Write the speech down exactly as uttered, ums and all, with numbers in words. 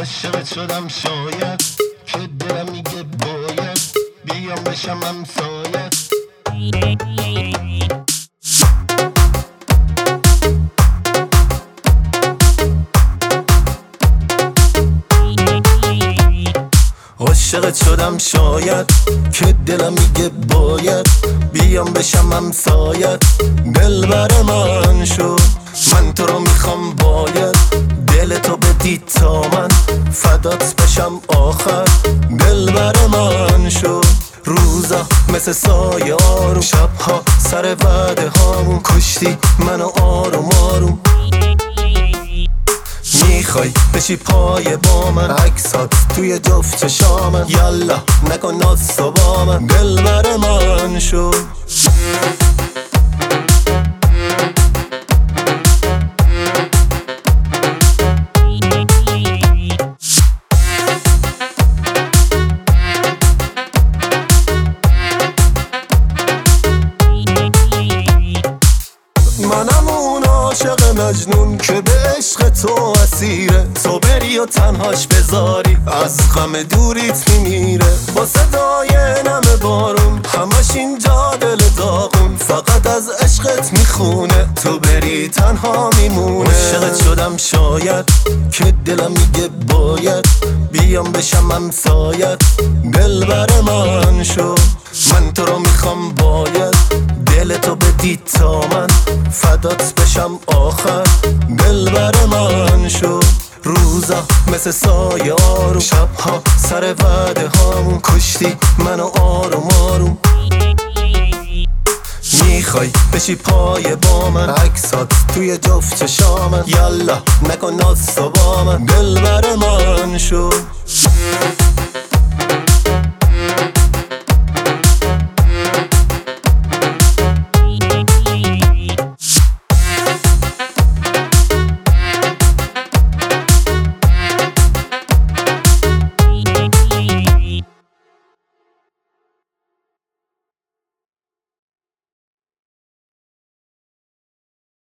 عاشقت شدم شاید که دلم میگه باید بیام بشم همسایت. عاشقت شدم شاید که دلم میگه باید بیام بشم همسایت. دلبر من شو، من تو رو میخوام باید دل تو بدی تا من فدات بشم آخر. دلبر من شو، روزا مثل سایه آروم، شبها سر وعده هامون کشتی منو آروم آروم. میخوای بشی پای با من، عکسات توی جفت چشامن، یالا نکن ناز تو با من. دلبر من شو، منم اون عاشق مجنون که به عشق تو اسیره. تو بری و تنهاش بذاری از غم دوریت میمیره. با صدای نم بارون همش اینجا دل داغون، فقط از عشقت میخونه تو بری تنها میمونه. عاشقت شدم شاید که دلم میگه باید بیام بشم همسایت. دلبر من شو، من تو رو میخوام باید دل تو بدی تا من فدات بشم آخر. دلبر من شو، روزا مثل سایه آروم، شبها سر وعده هامون کشتی منو آروم آروم. میخوای بشی پای با من، عکسات توی جفت چشامن، یالا نکن ناز تو با من. دلبر من شو.